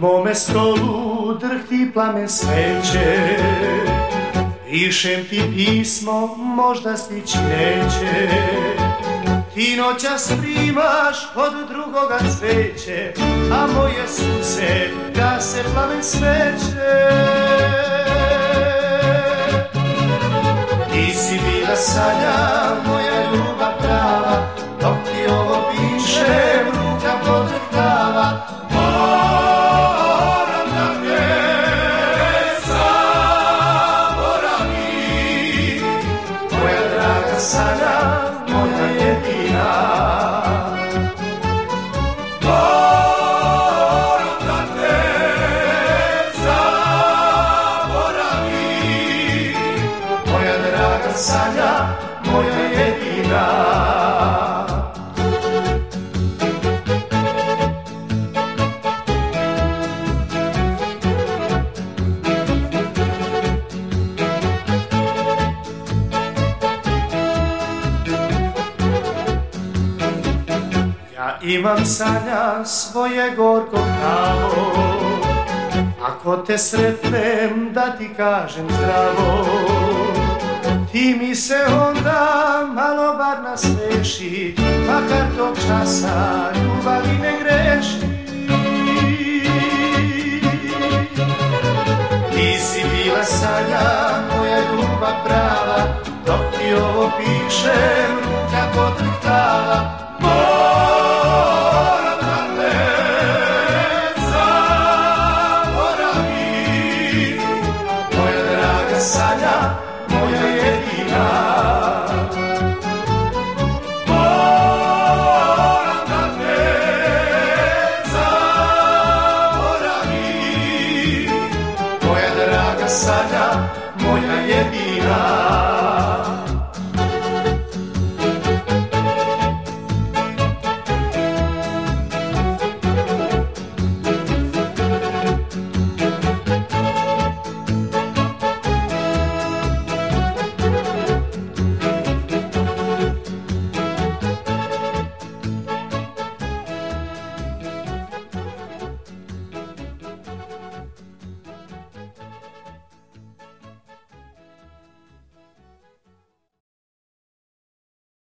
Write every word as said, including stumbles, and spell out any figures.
mome stolu drhti plamen sveće, pišem ti pismo, možda stići neće. Ti noćas primaš od drugoga cveće, a moje suze gase plamen sveće. Ti si bila sanja, moja ljubav prava, dok ti ovo pišem, ruka podrhtava. Moram da te zaboravim, moja draga sanja, moja jedina. Moram da te zaboravim, moja draga sanja, moja jedina. Imam sanja svoje gorko pravo, ako te sretnem da ti kažem zdravo. Ti mi se onda malo bar nasmeši, makar tog časa ljubavi ne greši. Ti si bila sanja, moja ljubav prava, dok ti ovo pišem, ruka podrhtava. Moram da te zaboravim, moja draga sanja, moja jedina. Moram da te zaboravim, moja draga sanja, moja jedina.